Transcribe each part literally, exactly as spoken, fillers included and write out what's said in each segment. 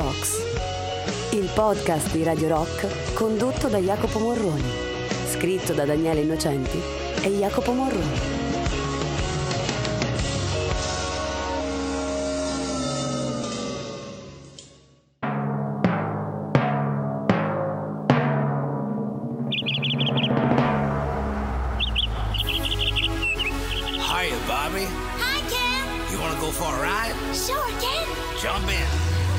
Rocks, il podcast di Radio Rock condotto da Jacopo Morroni, scritto da Daniele Innocenti e Jacopo Morroni. Hiya, Bobby. Hi, Ken. You wanna go for a ride? Sure, Ken. Jump in.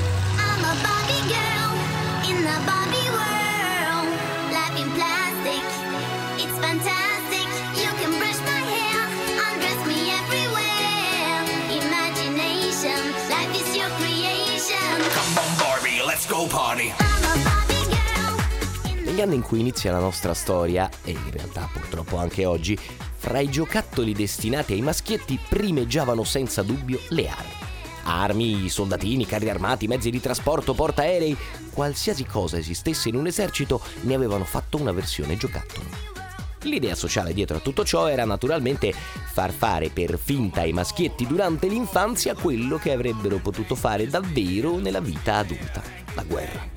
I'm a Barbie girl in the Barbie world. Life in plastic, it's fantastic. You can brush my hair, undress me everywhere. Imagination, life is your creation. Come on, Barbie, let's go party. I'm a Barbie girl. Negli anni in cui inizia la nostra storia, e in realtà purtroppo anche oggi, fra i giocattoli destinati ai maschietti primeggiavano senza dubbio le armi. Armi, soldatini, carri armati, mezzi di trasporto, portaerei, qualsiasi cosa esistesse in un esercito ne avevano fatto una versione giocattolo. L'idea sociale dietro a tutto ciò era naturalmente far fare per finta ai maschietti durante l'infanzia quello che avrebbero potuto fare davvero nella vita adulta: la guerra.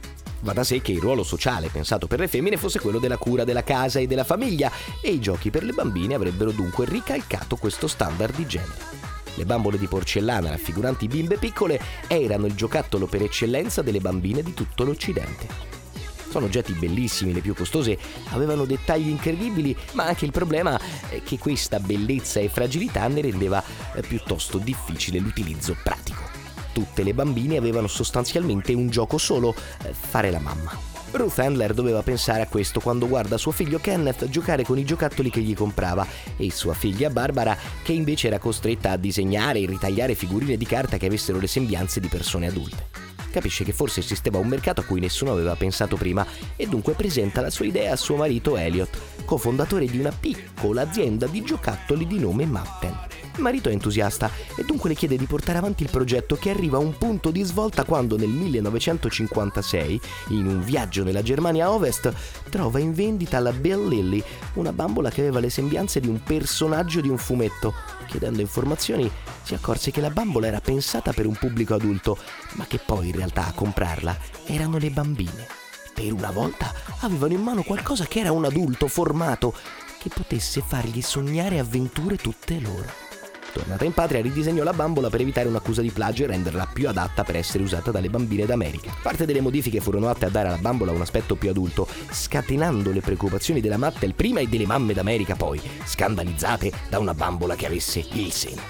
Va da sé che il ruolo sociale pensato per le femmine fosse quello della cura della casa e della famiglia, e i giochi per le bambine avrebbero dunque ricalcato questo standard di genere. Le bambole di porcellana raffiguranti bimbe piccole erano il giocattolo per eccellenza delle bambine di tutto l'Occidente. Sono oggetti bellissimi, le più costose avevano dettagli incredibili, ma anche il problema è che questa bellezza e fragilità ne rendeva piuttosto difficile l'utilizzo pratico. Tutte le bambine avevano sostanzialmente un gioco solo: fare la mamma. Ruth Handler doveva pensare a questo quando guarda suo figlio Kenneth giocare con i giocattoli che gli comprava e sua figlia Barbara, che invece era costretta a disegnare e ritagliare figurine di carta che avessero le sembianze di persone adulte. Capisce che forse esisteva un mercato a cui nessuno aveva pensato prima e dunque presenta la sua idea a suo marito Elliot, cofondatore di una piccola azienda di giocattoli di nome Matten. Il marito è entusiasta e dunque le chiede di portare avanti il progetto, che arriva a un punto di svolta quando nel millenovecentocinquantasei, in un viaggio nella Germania Ovest, trova in vendita la Bill Lilly, una bambola che aveva le sembianze di un personaggio di un fumetto. Chiedendo informazioni si accorse che la bambola era pensata per un pubblico adulto, ma che poi in realtà a comprarla erano le bambine. Per una volta avevano in mano qualcosa che era un adulto formato, che potesse fargli sognare avventure tutte loro. Tornata in patria, ridisegnò la bambola per evitare un'accusa di plagio e renderla più adatta per essere usata dalle bambine d'America. Parte delle modifiche furono atte a dare alla bambola un aspetto più adulto, scatenando le preoccupazioni della Mattel prima e delle mamme d'America poi, scandalizzate da una bambola che avesse il seno.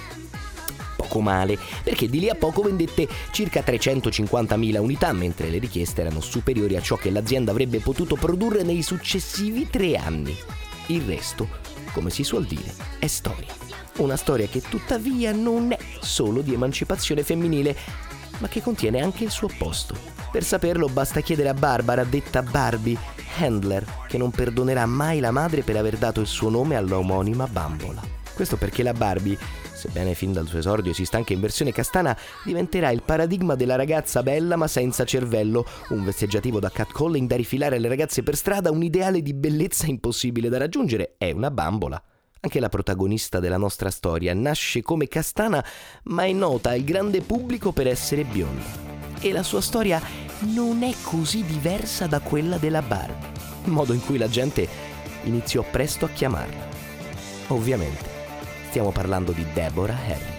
Poco male, perché di lì a poco vendette circa trecentocinquantamila unità, mentre le richieste erano superiori a ciò che l'azienda avrebbe potuto produrre nei successivi tre anni. Il resto, come si suol dire, è storia. Una storia che tuttavia non è solo di emancipazione femminile, ma che contiene anche il suo opposto. Per saperlo basta chiedere a Barbara, detta Barbie Handler, che non perdonerà mai la madre per aver dato il suo nome alla omonima bambola. Questo perché la Barbie, sebbene fin dal suo esordio esista anche in versione castana, diventerà il paradigma della ragazza bella ma senza cervello, un vezzeggiativo da catcalling da rifilare alle ragazze per strada, un ideale di bellezza impossibile da raggiungere. È una bambola. Anche la protagonista della nostra storia nasce come castana, ma è nota al grande pubblico per essere bionda. E la sua storia non è così diversa da quella della Barbie, modo in cui la gente iniziò presto a chiamarla. Ovviamente, stiamo parlando di Deborah Harry.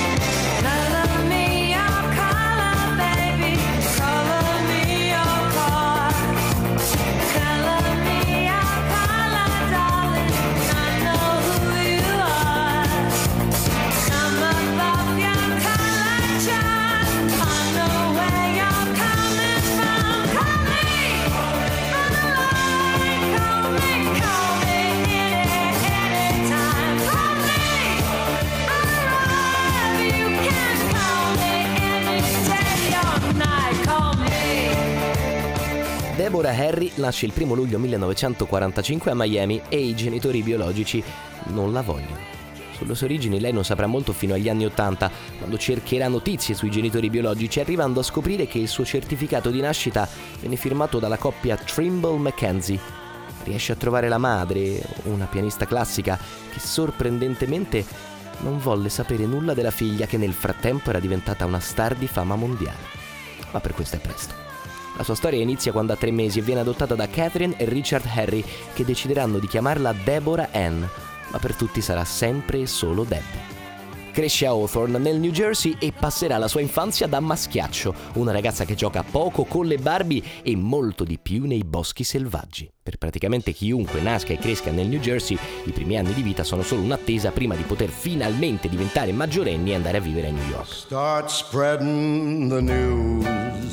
Deborah Harry nasce il primo luglio millenovecentoquarantacinque a Miami e i genitori biologici non la vogliono. Sulle sue origini lei non saprà molto fino agli anni Ottanta, quando cercherà notizie sui genitori biologici, arrivando a scoprire che il suo certificato di nascita venne firmato dalla coppia Trimble-McKenzie. Riesce a trovare la madre, una pianista classica, che sorprendentemente non volle sapere nulla della figlia, che nel frattempo era diventata una star di fama mondiale. ma per questo è presto. La sua storia inizia quando ha tre mesi e viene adottata da Catherine e Richard Harry, che decideranno di chiamarla Deborah Ann, ma per tutti sarà sempre e solo Debbie. Cresce a Hawthorne, nel New Jersey, e passerà la sua infanzia da maschiaccio, una ragazza che gioca poco con le Barbie e molto di più nei boschi selvaggi. Per praticamente chiunque nasca e cresca nel New Jersey, i primi anni di vita sono solo un'attesa prima di poter finalmente diventare maggiorenni e andare a vivere a New York. Start spreading the news.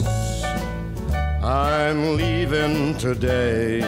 I'm leaving today.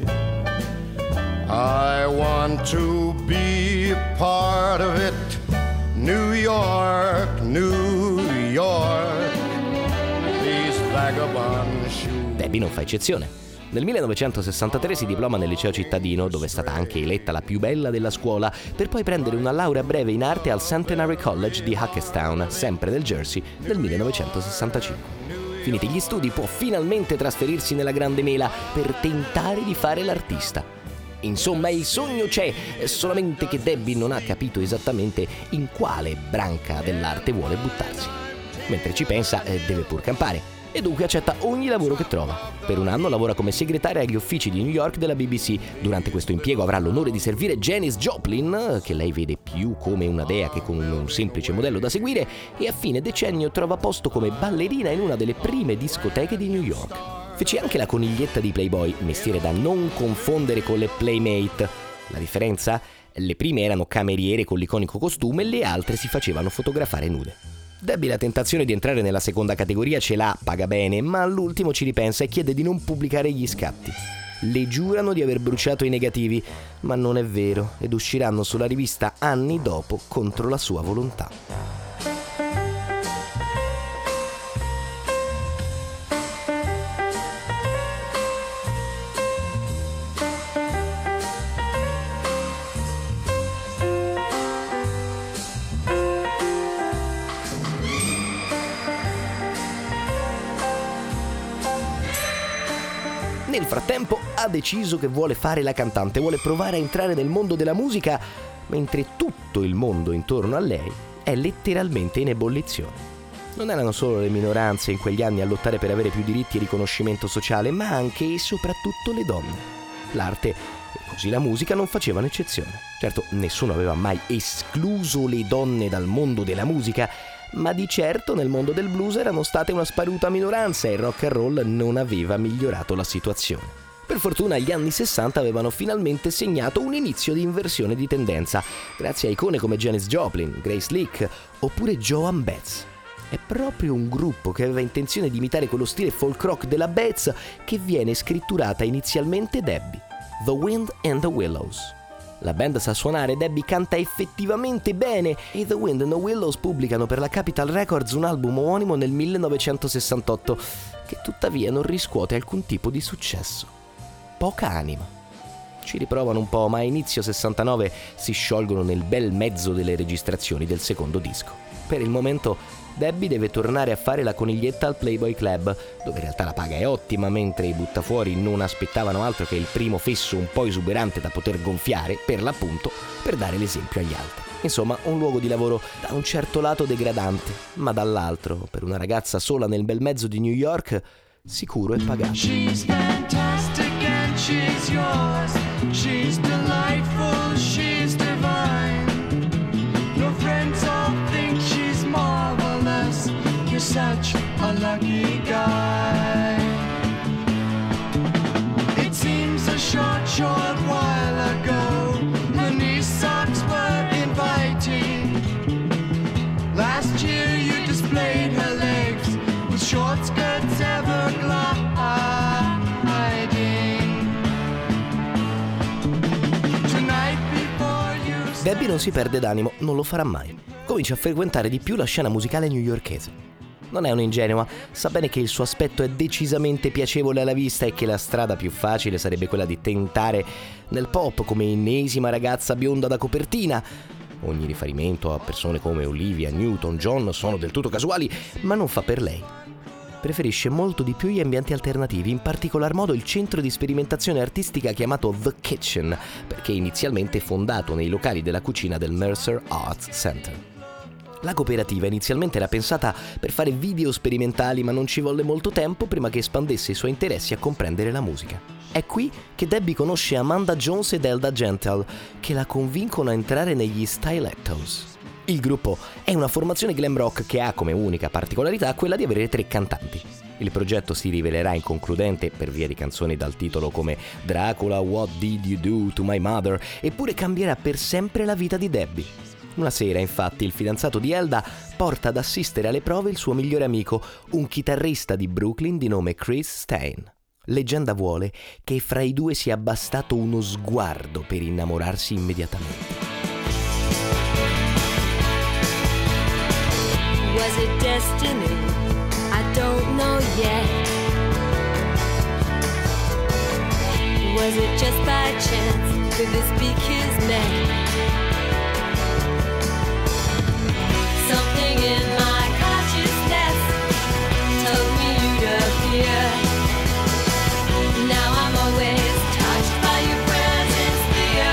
I want to be a part of it. New York, New York, these vagabond shoes. Debbie non fa eccezione. Nel millenovecentosessantatré si diploma nel liceo cittadino, dove è stata anche eletta la più bella della scuola, per poi prendere una laurea breve in arte al Centenary College di Hackettstown, sempre nel Jersey, nel millenovecentosessantacinque. Finiti gli studi, può finalmente trasferirsi nella Grande Mela per tentare di fare l'artista. Insomma, il sogno c'è, solamente che Debbie non ha capito esattamente in quale branca dell'arte vuole buttarsi. Mentre ci pensa, eh, deve pur campare, e dunque accetta ogni lavoro che trova. Per un anno lavora come segretaria agli uffici di New York della B B C. Durante questo impiego avrà l'onore di servire Janis Joplin, che lei vede più come una dea che come un semplice modello da seguire, e a fine decennio trova posto come ballerina in una delle prime discoteche di New York. Fece anche la coniglietta di Playboy, mestiere da non confondere con le Playmate. La differenza? Le prime erano cameriere con l'iconico costume, le altre si facevano fotografare nude. Debbie la tentazione di entrare nella seconda categoria ce l'ha, paga bene, ma all'ultimo ci ripensa e chiede di non pubblicare gli scatti. Le giurano di aver bruciato i negativi, ma non è vero, ed usciranno sulla rivista anni dopo contro la sua volontà. Nel frattempo ha deciso che vuole fare la cantante, vuole provare a entrare nel mondo della musica, mentre tutto il mondo intorno a lei è letteralmente in ebollizione. Non erano solo le minoranze in quegli anni a lottare per avere più diritti e riconoscimento sociale, ma anche e soprattutto le donne. L'arte, e così la musica, non facevano eccezione. Certo, nessuno aveva mai escluso le donne dal mondo della musica, ma di certo nel mondo del blues erano state una sparuta minoranza e il rock and roll non aveva migliorato la situazione. Per fortuna gli anni sessanta avevano finalmente segnato un inizio di inversione di tendenza, grazie a icone come Janis Joplin, Grace Lick oppure Joan Baez. È proprio un gruppo che aveva intenzione di imitare quello stile folk rock della Baez che viene scritturata inizialmente Debbie, The Wind and the Willows. La band sa suonare, Debbie canta effettivamente bene e The Wind and the Willows pubblicano per la Capitol Records un album omonimo nel millenovecentosessantotto che tuttavia non riscuote alcun tipo di successo. Poca anima. Ci riprovano un po', ma a inizio sessantanove si sciolgono nel bel mezzo delle registrazioni del secondo disco. Per il momento Debbie deve tornare a fare la coniglietta al Playboy Club, dove in realtà la paga è ottima, mentre i buttafuori non aspettavano altro che il primo fesso un po' esuberante da poter gonfiare, per l'appunto, per dare l'esempio agli altri. Insomma, un luogo di lavoro da un certo lato degradante, ma dall'altro, per una ragazza sola nel bel mezzo di New York, sicuro e pagato. She's fantastic and she's yours. She's delightful, she's divine. Your friends all think she's marvelous. You're such a lucky guy. It seems a short, short while ago her knee socks were inviting. Last year you displayed her legs with short skirts ever gliding. Tonight before you Debbie non si perde d'animo, non lo farà mai. Comincia a frequentare di più la scena musicale newyorkese. Non è un'ingenua, sa bene che il suo aspetto è decisamente piacevole alla vista e che la strada più facile sarebbe quella di tentare nel pop come ennesima ragazza bionda da copertina. Ogni riferimento a persone come Olivia Newton-John sono del tutto casuali, ma non fa per lei. Preferisce molto di più gli ambienti alternativi, in particolar modo il centro di sperimentazione artistica chiamato The Kitchen, perché inizialmente fondato nei locali della cucina del Mercer Arts Center. La cooperativa inizialmente era pensata per fare video sperimentali, ma non ci volle molto tempo prima che espandesse i suoi interessi a comprendere la musica. È qui che Debbie conosce Amanda Jones ed Elda Gentle, che la convincono a entrare negli Stilettos. Il gruppo è una formazione glam rock che ha come unica particolarità quella di avere tre cantanti. Il progetto si rivelerà inconcludente per via di canzoni dal titolo come Dracula, What Did You Do to My Mother, eppure cambierà per sempre la vita di Debbie. Una sera, infatti, il fidanzato di Elda porta ad assistere alle prove il suo migliore amico, un chitarrista di Brooklyn di nome Chris Stein. Leggenda vuole che fra i due sia bastato uno sguardo per innamorarsi immediatamente. Was it destiny? I don't know yet. Was it just by chance? Could this be kismet? Something in my consciousness told me you'd appear. Now I'm always touched by your presence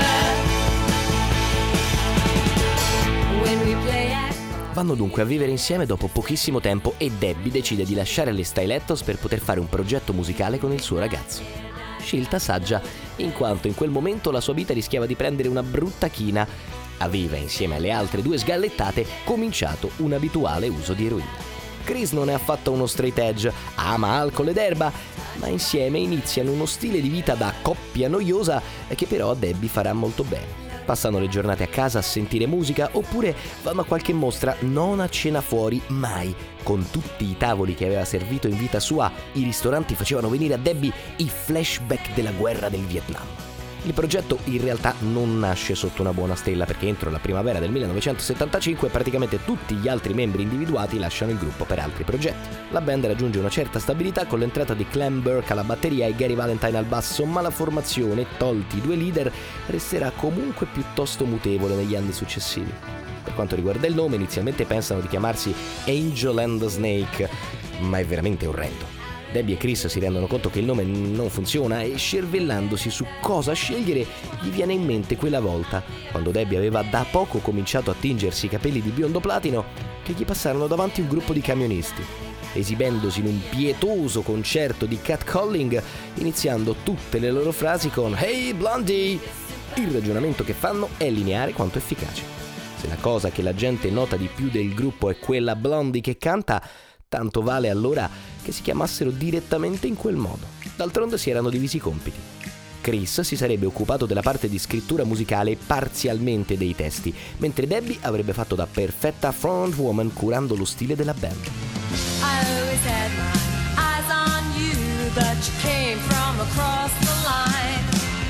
here. When we play at Vanno dunque a vivere insieme dopo pochissimo tempo e Debbie decide di lasciare le Stilettos per poter fare un progetto musicale con il suo ragazzo. Scelta saggia, in quanto in quel momento la sua vita rischiava di prendere una brutta china. Aveva, insieme alle altre due sgallettate, cominciato un abituale uso di eroina. Chris non è affatto uno straight edge, ama alcol ed erba, ma insieme iniziano uno stile di vita da coppia noiosa che però a Debbie farà molto bene. Passano le giornate a casa a sentire musica oppure vanno a qualche mostra, non a cena fuori, mai. Con tutti i tavoli che aveva servito in vita sua, i ristoranti facevano venire a Debbie i flashback della guerra del Vietnam. Il progetto in realtà non nasce sotto una buona stella perché entro la primavera del millenovecentosettantacinque praticamente tutti gli altri membri individuati lasciano il gruppo per altri progetti. La band raggiunge una certa stabilità con l'entrata di Clem Burke alla batteria e Gary Valentine al basso, ma la formazione, tolti i due leader, resterà comunque piuttosto mutevole negli anni successivi. Per quanto riguarda il nome, inizialmente pensano di chiamarsi Angel and the Snake, ma è veramente orrendo. Debbie e Chris si rendono conto che il nome non funziona e, scervellandosi su cosa scegliere, gli viene in mente quella volta, quando Debbie aveva da poco cominciato a tingersi i capelli di biondo platino, che gli passarono davanti un gruppo di camionisti, esibendosi in un pietoso concerto di catcalling, iniziando tutte le loro frasi con «Hey Blondie!». Il ragionamento che fanno è lineare quanto efficace. Se la cosa che la gente nota di più del gruppo è quella Blondie che canta, tanto vale allora che si chiamassero direttamente in quel modo. D'altronde si erano divisi i compiti. Chris si sarebbe occupato della parte di scrittura musicale e parzialmente dei testi, mentre Debbie avrebbe fatto da perfetta frontwoman curando lo stile della band. I always had my eyes on you, but you came from across the line.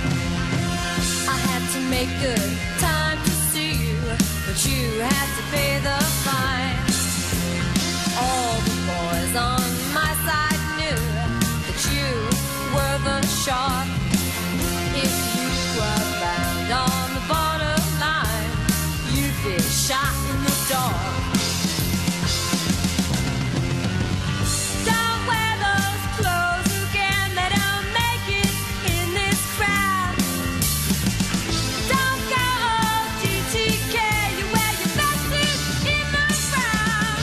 I had to make good time to see you, but you had to pay the fine. All the boys on my side knew that you were the shark. If you were found on the borderline, you'd be shot in the dark. Don't wear those clothes again, they don't make it in this crowd. Don't go O T T K, you wear your best suit in the crowd.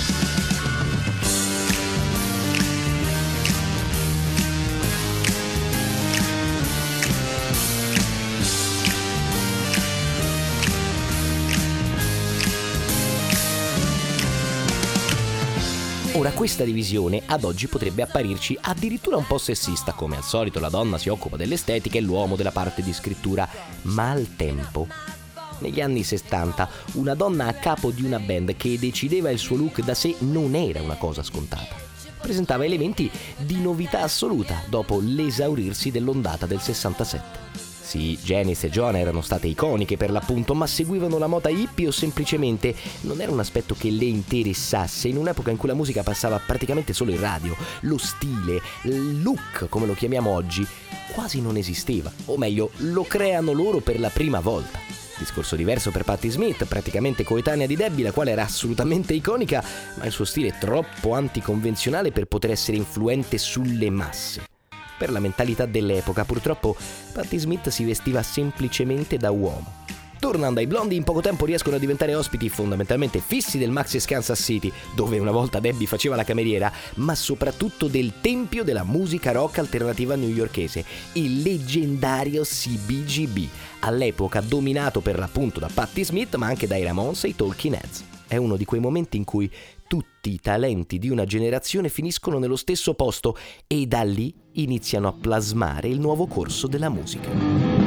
Ora, questa divisione ad oggi potrebbe apparirci addirittura un po' sessista, come al solito la donna si occupa dell'estetica e l'uomo della parte di scrittura, ma al tempo, negli anni sessanta, una donna a capo di una band che decideva il suo look da sé non era una cosa scontata. Presentava elementi di novità assoluta dopo l'esaurirsi dell'ondata del sessantasette. Sì, Janice e Joanna erano state iconiche per l'appunto, ma seguivano la moda hippie o semplicemente non era un aspetto che le interessasse in un'epoca in cui la musica passava praticamente solo in radio. Lo stile, il look, come lo chiamiamo oggi, quasi non esisteva, o meglio, lo creano loro per la prima volta. Discorso diverso per Patti Smith, praticamente coetanea di Debbie, la quale era assolutamente iconica, ma il suo stile troppo anticonvenzionale per poter essere influente sulle masse. Per la mentalità dell'epoca, purtroppo, Patti Smith si vestiva semplicemente da uomo. Tornando ai Blondie, in poco tempo riescono a diventare ospiti fondamentalmente fissi del Maxis Kansas City, dove una volta Debbie faceva la cameriera, ma soprattutto del tempio della musica rock alternativa newyorkese, il leggendario C B G B, all'epoca dominato per l'appunto da Patti Smith, ma anche dai Ramones e i Talking Heads. È uno di quei momenti in cui tutti i talenti di una generazione finiscono nello stesso posto e da lì iniziano a plasmare il nuovo corso della musica.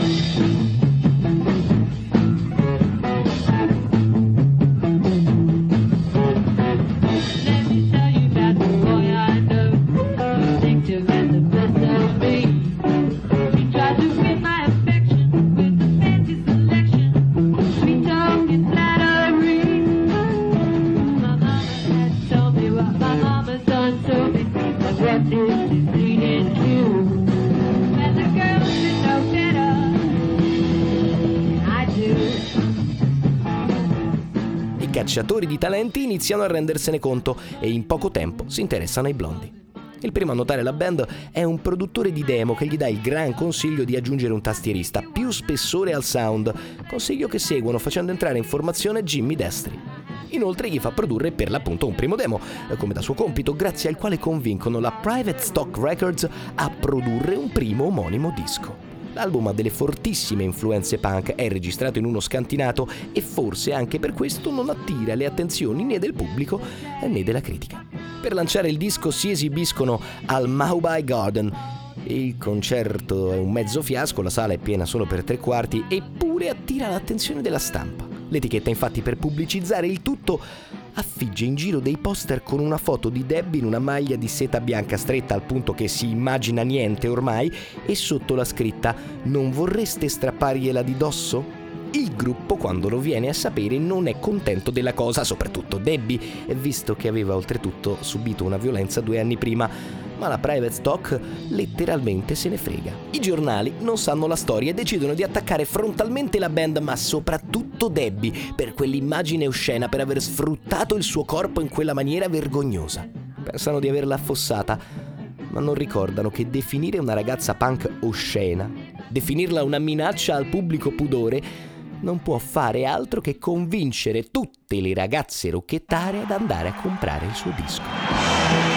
I cacciatori di talenti iniziano a rendersene conto e in poco tempo si interessano ai Blondie. Il primo a notare la band è un produttore di demo che gli dà il gran consiglio di aggiungere un tastierista, più spessore al sound, consiglio che seguono facendo entrare in formazione Jimmy Destri. Inoltre gli fa produrre per l'appunto un primo demo, come da suo compito, grazie al quale convincono la Private Stock Records a produrre un primo omonimo disco. L'album ha delle fortissime influenze punk, è registrato in uno scantinato e forse anche per questo non attira le attenzioni né del pubblico né della critica. Per lanciare il disco si esibiscono al Maubie Garden. Il concerto è un mezzo fiasco, la sala è piena solo per tre quarti, eppure attira l'attenzione della stampa. L'etichetta infatti, per pubblicizzare il tutto, affigge in giro dei poster con una foto di Debbie in una maglia di seta bianca stretta al punto che si immagina niente ormai e sotto la scritta «Non vorreste strappargliela di dosso?» Il gruppo, quando lo viene a sapere, non è contento della cosa, soprattutto Debbie, visto che aveva oltretutto subito una violenza due anni prima, ma la Private Stock letteralmente se ne frega. I giornali non sanno la storia e decidono di attaccare frontalmente la band, ma soprattutto Debbie, per quell'immagine oscena, per aver sfruttato il suo corpo in quella maniera vergognosa. Pensano di averla affossata, ma non ricordano che definire una ragazza punk oscena, definirla una minaccia al pubblico pudore, non può fare altro che convincere tutte le ragazze rocchettare ad andare a comprare il suo disco.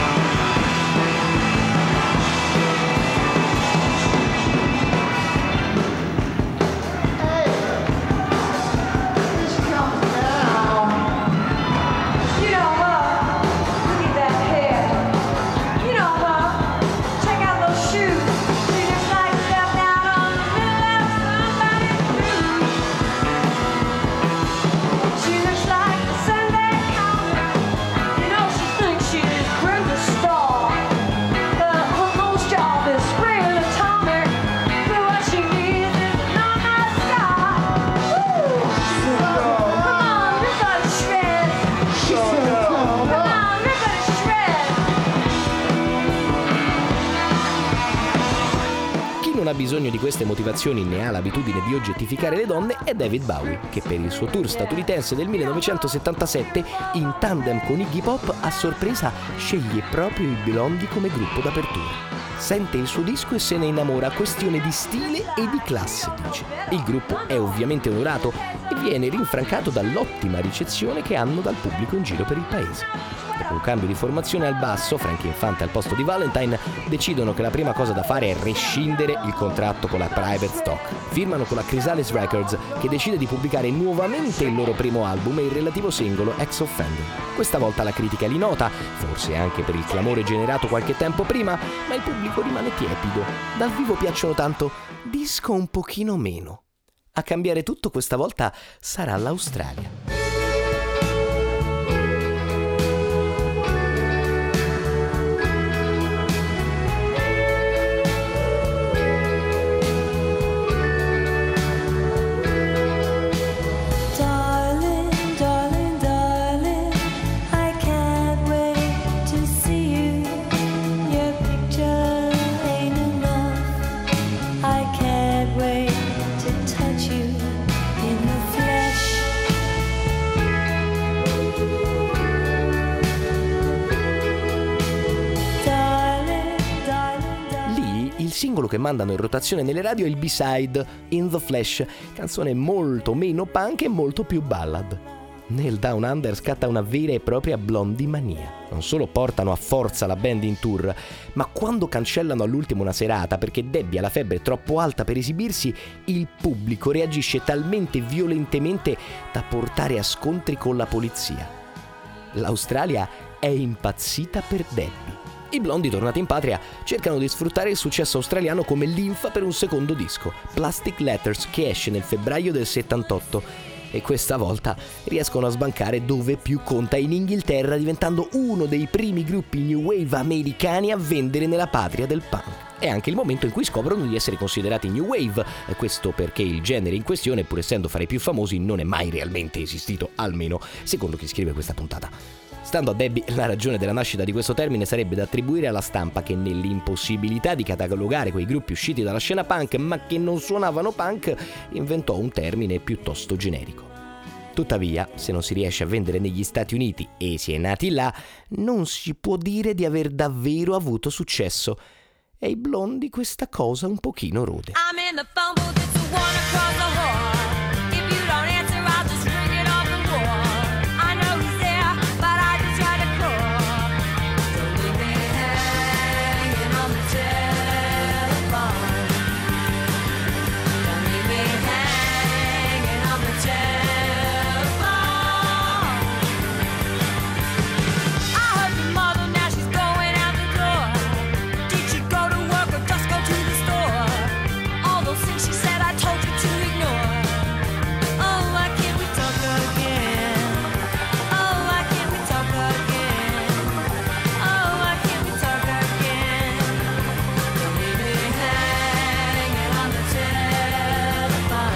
Non ha bisogno di queste motivazioni né ha l'abitudine di oggettificare le donne è David Bowie, che per il suo tour statunitense del millenovecentosettantasette, in tandem con Iggy Pop, a sorpresa sceglie proprio i Blondie come gruppo d'apertura. Sente il suo disco e se ne innamora, questione di stile e di classe, dice. Il gruppo è ovviamente onorato e viene rinfrancato dall'ottima ricezione che hanno dal pubblico in giro per il paese. Dopo un cambio di formazione al basso, Frankie Infante al posto di Valentine, decidono che la prima cosa da fare è rescindere il contratto con la Private Stock. Firmano con la Chrysalis Records, che decide di pubblicare nuovamente il loro primo album e il relativo singolo Ex Offender. Questa volta la critica li nota, forse anche per il clamore generato qualche tempo prima, ma il pubblico rimane tiepido. Dal vivo piacciono tanto, disco un pochino meno. A cambiare tutto questa volta sarà l'Australia. Wait to touch you in the flesh. singolo che mandano in rotazione nelle radio è il B-side In the Flesh, canzone molto meno punk e molto più ballad. Nel Down Under scatta una vera e propria Blondie mania. Non solo portano a forza la band in tour, ma quando cancellano all'ultimo una serata perché Debbie ha la febbre troppo alta per esibirsi, il pubblico reagisce talmente violentemente da portare a scontri con la polizia. L'Australia è impazzita per Debbie. I Blondie, tornati in patria, cercano di sfruttare il successo australiano come linfa per un secondo disco, Plastic Letters, che esce nel febbraio del settantotto. E questa volta riescono a sbancare dove più conta, in Inghilterra, diventando uno dei primi gruppi new wave americani a vendere nella patria del punk. È anche il momento in cui scoprono di essere considerati new wave, questo perché il genere in questione, pur essendo fra i più famosi, non è mai realmente esistito, almeno secondo chi scrive questa puntata. Stando a Debbie, la ragione della nascita di questo termine sarebbe da attribuire alla stampa, che nell'impossibilità di catalogare quei gruppi usciti dalla scena punk ma che non suonavano punk, inventò un termine piuttosto generico. Tuttavia, se non si riesce a vendere negli Stati Uniti e si è nati là, non si può dire di aver davvero avuto successo. E i Blondie questa cosa un pochino rode. I'm in the phone booth, it's the one across the hall. If you don't answer, I'll just ring it off the wall. I know he's there, but I just try to call. Don't leave me hanging on the telephone. Don't leave me hanging on the telephone. I heard your mother, now she's going out the door. Did she go to work or just go to the store? All those things she said I told you to ignore. Oh, why can't we talk again? Oh, why can't we talk again? Oh, why can't we talk again? Don't leave me hanging on the telephone.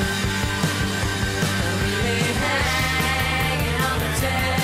Don't leave me hanging on the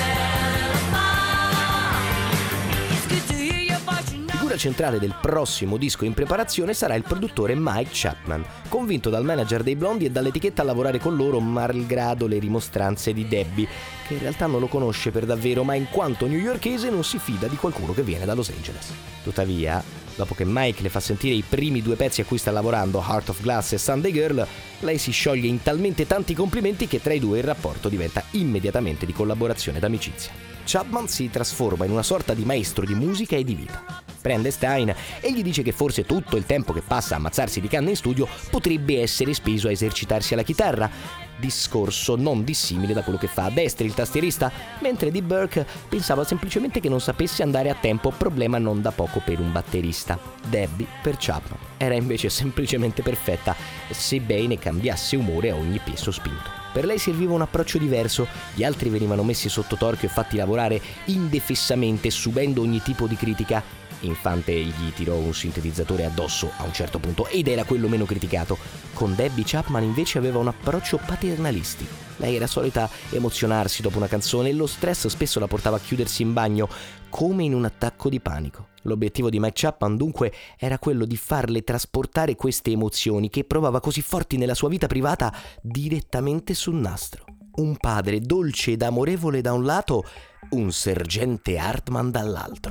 telephone. It's good to hear your voice, you know. Figura centrale del prossimo disco in preparazione sarà il produttore Mike Chapman, convinto dal manager dei Blondie e dall'etichetta a lavorare con loro malgrado le rimostranze di Debbie, che in realtà non lo conosce per davvero, ma in quanto newyorkese non si fida di qualcuno che viene da Los Angeles. Tuttavia, dopo che Mike le fa sentire i primi due pezzi a cui sta lavorando, Heart of Glass e Sunday Girl, lei si scioglie in talmente tanti complimenti che tra i due il rapporto diventa immediatamente di collaborazione ed amicizia. Chapman si trasforma in una sorta di maestro di musica e di vita. Prende Stein e gli dice che forse tutto il tempo che passa a ammazzarsi di canne in studio potrebbe essere speso a esercitarsi alla chitarra, discorso non dissimile da quello che fa a destra il tastierista, mentre Dee Burke pensava semplicemente che non sapesse andare a tempo, problema non da poco per un batterista. Debbie, per Chapman, era invece semplicemente perfetta, sebbene cambiasse umore a ogni piè spinto. Per lei serviva un approccio diverso, gli altri venivano messi sotto torchio e fatti lavorare indefessamente, subendo ogni tipo di critica. Infante gli tirò un sintetizzatore addosso a un certo punto ed era quello meno criticato. Con Debbie, Chapman invece aveva un approccio paternalistico. Lei era solita emozionarsi dopo una canzone e lo stress spesso la portava a chiudersi in bagno, come in un attacco di panico. L'obiettivo di Mike Chapman dunque era quello di farle trasportare queste emozioni che provava così forti nella sua vita privata direttamente sul nastro. Un padre dolce ed amorevole da un lato, un sergente Hartman dall'altro.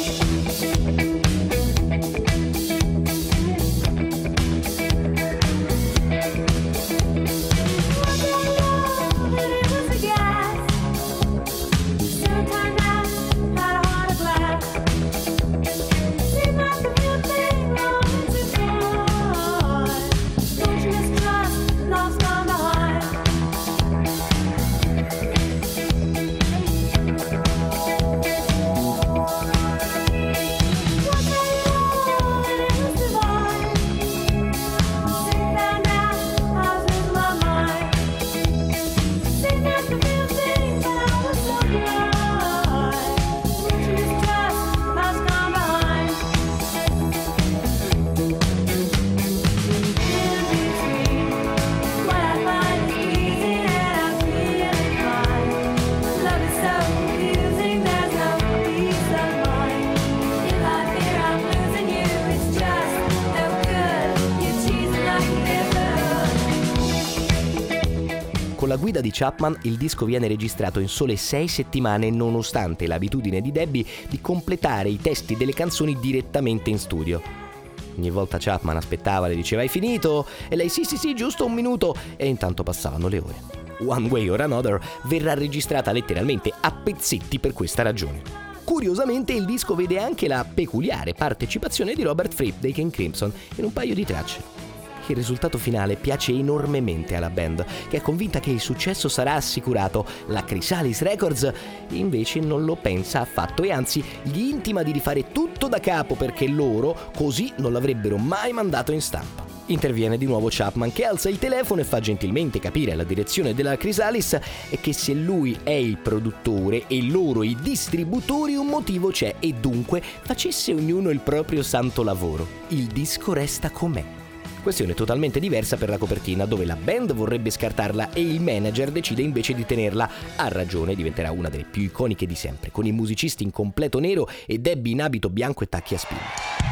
Con la guida di Chapman il disco viene registrato in sole sei settimane, nonostante l'abitudine di Debbie di completare i testi delle canzoni direttamente in studio. Ogni volta Chapman aspettava, le diceva hai finito? E lei sì sì sì giusto un minuto, e intanto passavano le ore. One Way or Another verrà registrata letteralmente a pezzetti per questa ragione. Curiosamente il disco vede anche la peculiare partecipazione di Robert Fripp dei King Crimson in un paio di tracce. Il risultato finale piace enormemente alla band, che è convinta che il successo sarà assicurato. La Chrysalis Records invece non lo pensa affatto e anzi gli intima di rifare tutto da capo perché loro così non l'avrebbero mai mandato in stampa. Interviene di nuovo Chapman, che alza il telefono e fa gentilmente capire alla direzione della Chrysalis che se lui è il produttore e loro i distributori un motivo c'è e dunque facesse ognuno il proprio santo lavoro. Il disco resta com'è. Questione totalmente diversa per la copertina, dove la band vorrebbe scartarla e il manager decide invece di tenerla. Ha ragione, diventerà una delle più iconiche di sempre, con i musicisti in completo nero e Debbie in abito bianco e tacchi a spillo.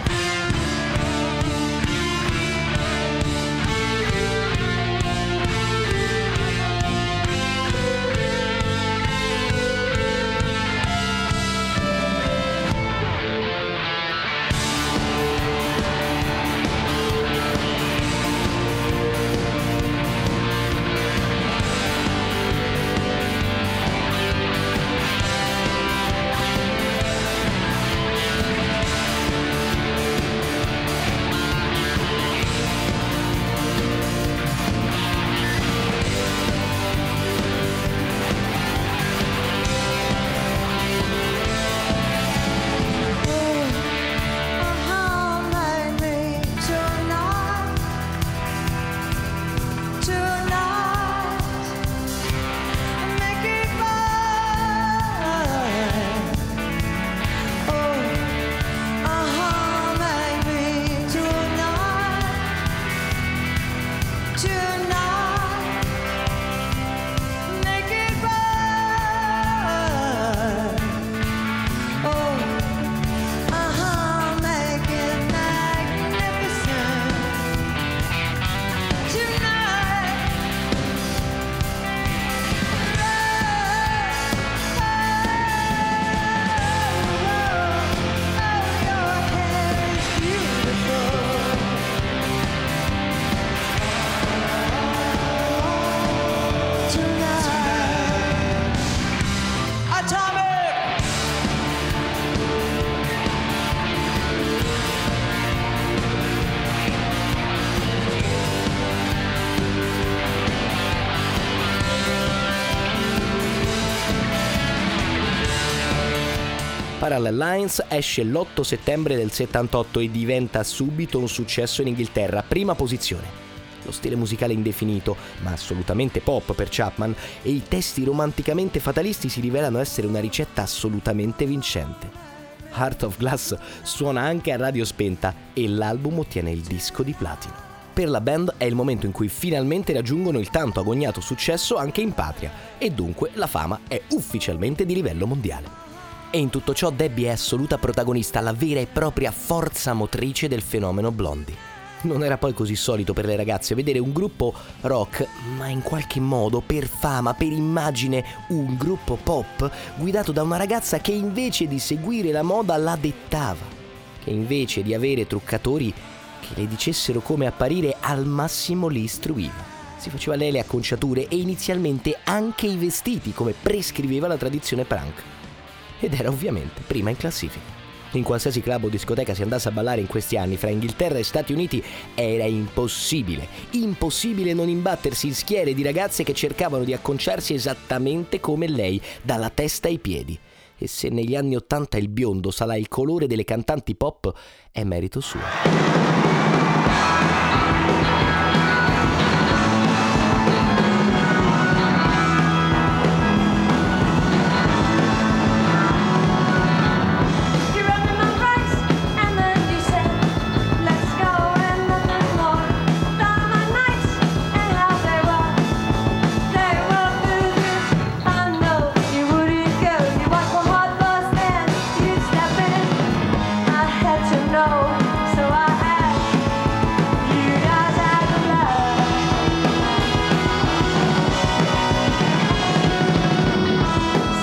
Parallel Lines esce l'otto settembre del settantotto e diventa subito un successo in Inghilterra, prima posizione. Lo stile musicale indefinito, ma assolutamente pop per Chapman, e i testi romanticamente fatalisti si rivelano essere una ricetta assolutamente vincente. Heart of Glass suona anche a radio spenta e l'album ottiene il disco di platino. Per la band è il momento in cui finalmente raggiungono il tanto agognato successo anche in patria e dunque la fama è ufficialmente di livello mondiale. E in tutto ciò Debbie è assoluta protagonista, la vera e propria forza motrice del fenomeno Blondie. Non era poi così solito per le ragazze vedere un gruppo rock, ma in qualche modo, per fama, per immagine, un gruppo pop guidato da una ragazza che invece di seguire la moda la dettava, che invece di avere truccatori che le dicessero come apparire al massimo li istruiva. Si faceva lei le acconciature e inizialmente anche i vestiti, come prescriveva la tradizione punk. Ed era ovviamente prima in classifica. In qualsiasi club o discoteca si andasse a ballare in questi anni, fra Inghilterra e Stati Uniti, era impossibile, impossibile non imbattersi in schiere di ragazze che cercavano di acconciarsi esattamente come lei, dalla testa ai piedi. E se negli anni Ottanta il biondo sarà il colore delle cantanti pop, è merito suo.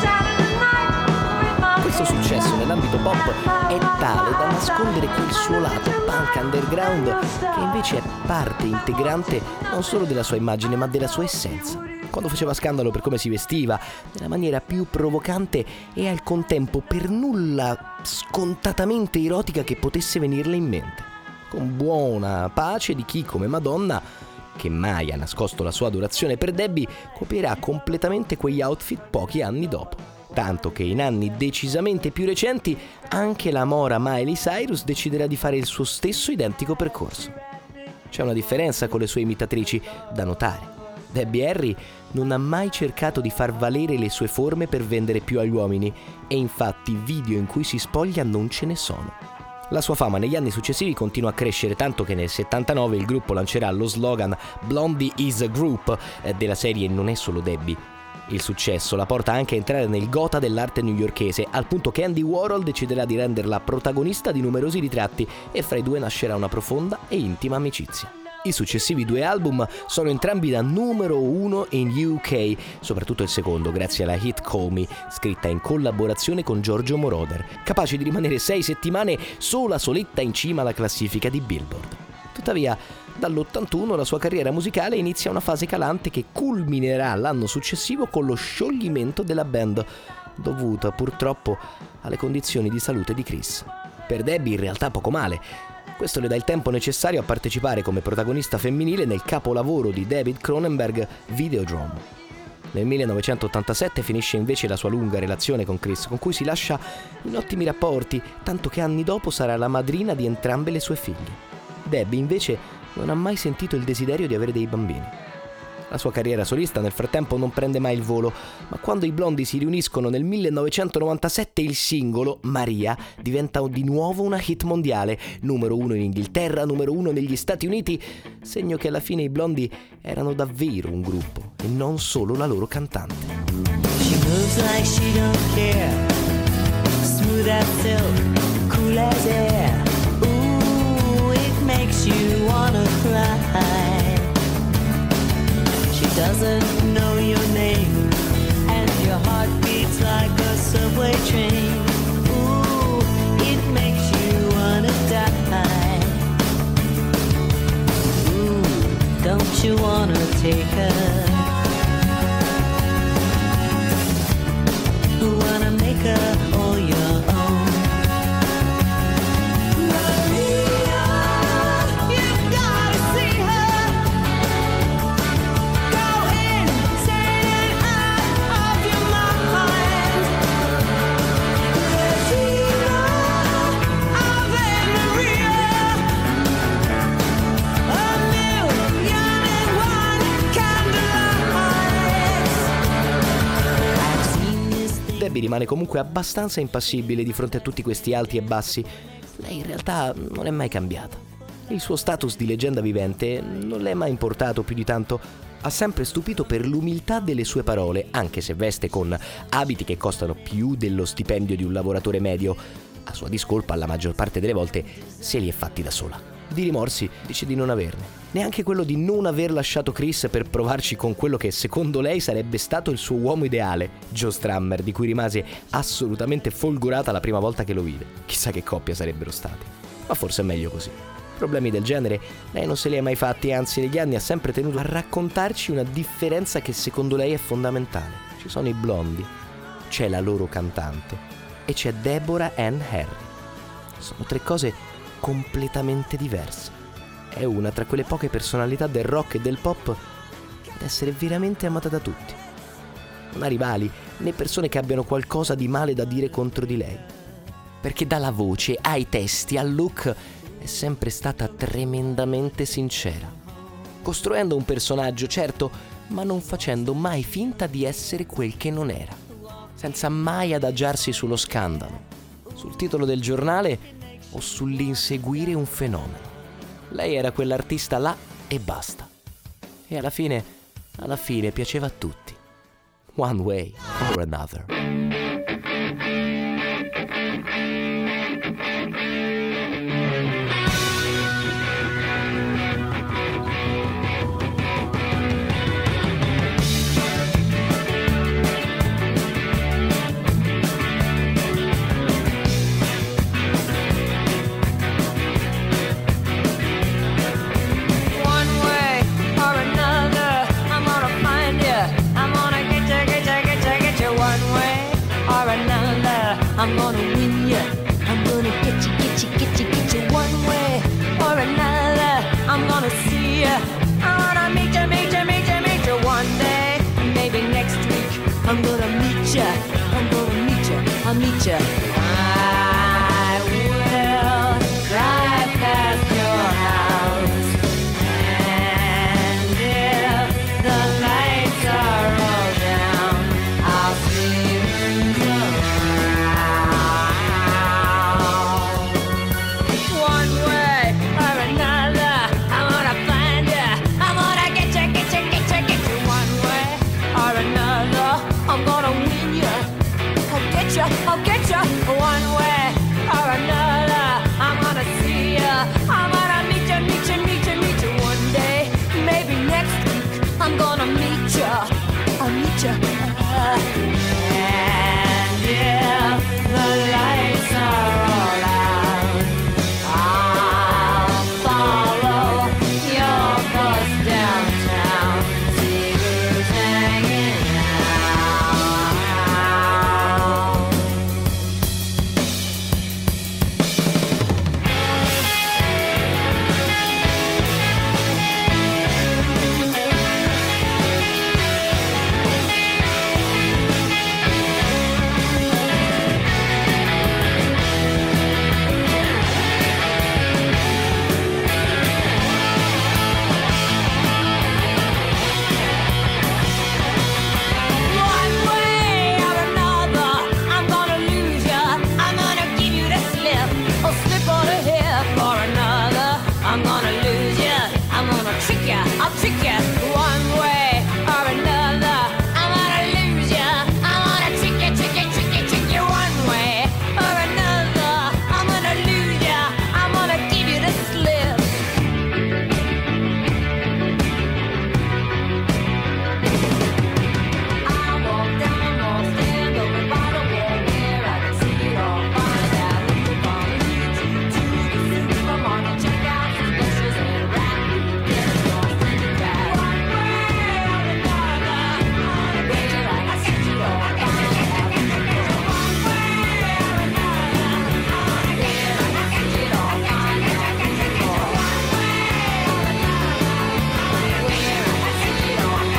Pop è tale da nascondere quel suo lato punk punk underground che invece è parte integrante non solo della sua immagine ma della sua essenza. Quando faceva scandalo per come si vestiva, nella maniera più provocante e al contempo per nulla scontatamente erotica che potesse venirle in mente, con buona pace di chi come Madonna, che mai ha nascosto la sua adorazione per Debbie, copierà completamente quegli outfit pochi anni dopo. Tanto che in anni decisamente più recenti anche la mora Miley Cyrus deciderà di fare il suo stesso identico percorso. C'è una differenza con le sue imitatrici da notare. Debbie Harry non ha mai cercato di far valere le sue forme per vendere più agli uomini e infatti video in cui si spoglia non ce ne sono. La sua fama negli anni successivi continua a crescere, tanto che nel settantanove il gruppo lancerà lo slogan Blondie is a Group della serie Non è solo Debbie. Il successo la porta anche a entrare nel gotha dell'arte newyorkese, al punto che Andy Warhol deciderà di renderla protagonista di numerosi ritratti e fra i due nascerà una profonda e intima amicizia. I successivi due album sono entrambi da numero uno in U K, soprattutto il secondo grazie alla hit Call Me, scritta in collaborazione con Giorgio Moroder, capace di rimanere sei settimane sola soletta in cima alla classifica di Billboard. Tuttavia, dall'ottantuno la sua carriera musicale inizia una fase calante che culminerà l'anno successivo con lo scioglimento della band, dovuta purtroppo alle condizioni di salute di Chris. Per Debbie in realtà poco male. Questo le dà il tempo necessario a partecipare come protagonista femminile nel capolavoro di David Cronenberg, Videodrome. Nel millenovecentottantasette finisce invece la sua lunga relazione con Chris, con cui si lascia in ottimi rapporti, tanto che anni dopo sarà la madrina di entrambe le sue figlie. Debbie invece non ha mai sentito il desiderio di avere dei bambini. La sua carriera solista nel frattempo non prende mai il volo, ma quando i Blondie si riuniscono nel millenovecentonovantasette il singolo, Maria, diventa di nuovo una hit mondiale, numero uno in Inghilterra, numero uno negli Stati Uniti, segno che alla fine i Blondie erano davvero un gruppo e non solo la loro cantante. She moves like she don't care, smooth as silk, cool as air, ooh, it makes you wanna cry. She doesn't know your name, and your heart beats like a subway train. Ooh, it makes you wanna die. Ooh, don't you wanna take her? Wanna make her all your own. Debbie rimane comunque abbastanza impassibile di fronte a tutti questi alti e bassi. Lei in realtà non è mai cambiata. Il suo status di leggenda vivente non le è mai importato più di tanto. Ha sempre stupito per l'umiltà delle sue parole, anche se veste con abiti che costano più dello stipendio di un lavoratore medio. A sua discolpa, la maggior parte delle volte se li è fatti da sola. Di rimorsi dice di non averne. Neanche quello di non aver lasciato Chris per provarci con quello che secondo lei sarebbe stato il suo uomo ideale, Joe Strummer, di cui rimase assolutamente folgorata la prima volta che lo vide. Chissà che coppia sarebbero stati. Ma forse è meglio così. Problemi del genere lei non se li ha mai fatti, anzi negli anni ha sempre tenuto a raccontarci una differenza che secondo lei è fondamentale. Ci sono i Blondie, c'è la loro cantante e c'è Deborah Ann Harry. Sono tre cose completamente diverse. È una tra quelle poche personalità del rock e del pop ad essere veramente amata da tutti. Non ha rivali né persone che abbiano qualcosa di male da dire contro di lei, perché dalla voce ai testi al look è sempre stata tremendamente sincera, costruendo un personaggio, certo, ma non facendo mai finta di essere quel che non era, senza mai adagiarsi sullo scandalo, sul titolo del giornale o sull'inseguire un fenomeno. Lei era quell'artista là e basta. E alla fine, alla fine piaceva a tutti. One way or another. I'll meet you. I will drive past your house, and if the lights are all down, I'll see who's around. One way or another, I'm gonna find you. I'm gonna get you, get you, get you, get you. One way or another, I'm gonna win you. I'll get you, I'll get you. One way or another, I'm gonna see you. I'm gonna meet you, meet you, meet you, meet you. One day, maybe next week, I'm gonna meet you. I'll meet you. Uh, and if the lights are all out, I'll follow your bus downtown, see who's hanging out. One way or another, I'm gonna lose ya. I'm gonna give you the slip, or slip on the hip or another. I'm gonna lose ya. I'm gonna trick ya. I'll trick ya. One way or another, I'm gonna lose ya. I'm gonna trick ya, trick ya, trick ya, trick ya. One way or another, I'm gonna lose ya. I'm gonna give you the slip. I walk down North Stand, looking by the wall where I can see it all. Find out who gonna lead you to the supermarket, check out some bushes and rap. Get lost in the crowd. One way or another, where I can see it all. Find out who gonna lead you. One way or another, where I can see it all. Find out who gonna lead you. One way or another, where I can see it all. Find out who gonna lead you. One way or another, where I can see it all. Find out who gonna lead you.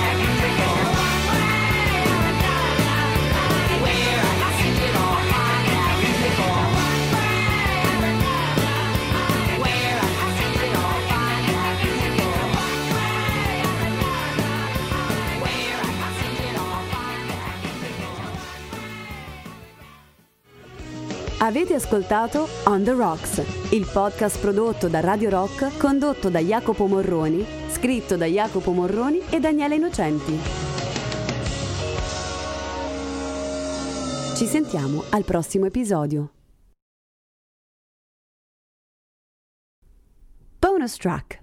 Avete ascoltato On The Rocks, il podcast prodotto da Radio Rock, condotto da Jacopo Morroni, scritto da Jacopo Morroni e Daniele Innocenti. Ci sentiamo al prossimo episodio. Bonus track.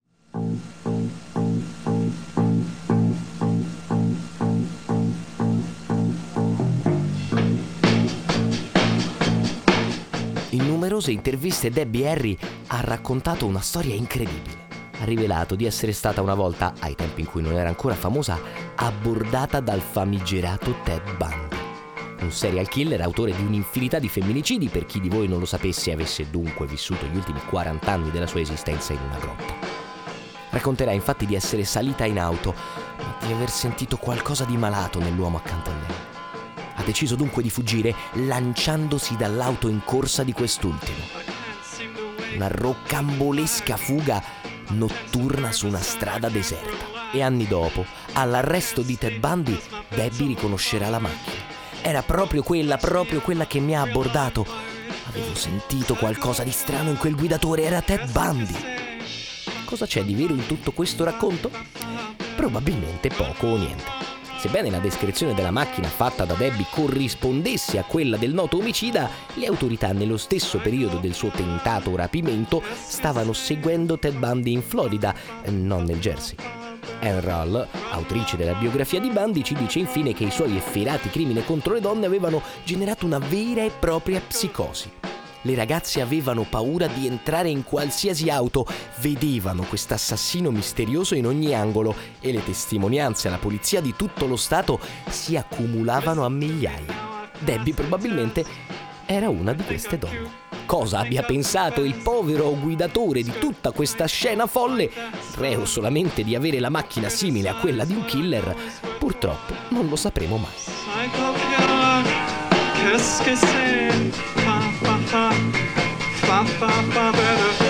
In numerose interviste Debbie Harry ha raccontato una storia incredibile. Ha rivelato di essere stata una volta, ai tempi in cui non era ancora famosa, abbordata dal famigerato Ted Bundy, un serial killer autore di un'infinità di femminicidi, per chi di voi non lo sapesse e avesse dunque vissuto gli ultimi quaranta anni della sua esistenza in una grotta. Racconterà infatti di essere salita in auto, ma di aver sentito qualcosa di malato nell'uomo accanto a lei. Ha deciso dunque di fuggire, lanciandosi dall'auto in corsa di quest'ultimo. Una rocambolesca fuga notturna su una strada deserta. E anni dopo, all'arresto di Ted Bundy, Debbie riconoscerà la macchina. Era proprio quella, proprio quella che mi ha abbordato. Avevo sentito qualcosa di strano in quel guidatore, era Ted Bundy. Cosa c'è di vero in tutto questo racconto? Probabilmente poco o niente. Sebbene la descrizione della macchina fatta da Debbie corrispondesse a quella del noto omicida, le autorità nello stesso periodo del suo tentato rapimento stavano seguendo Ted Bundy in Florida, non nel Jersey. Anne Rall, autrice della biografia di Bundy, ci dice infine che i suoi efferati crimini contro le donne avevano generato una vera e propria psicosi. Le ragazze avevano paura di entrare in qualsiasi auto, vedevano quest'assassino misterioso in ogni angolo e le testimonianze alla polizia di tutto lo stato si accumulavano a migliaia. Debbie probabilmente era una di queste donne. Cosa abbia pensato il povero guidatore di tutta questa scena folle, reo solamente di avere la macchina simile a quella di un killer, purtroppo non lo sapremo mai. qu'est-ce que c'est? Pa, pa, pa, pa, pa, pa, better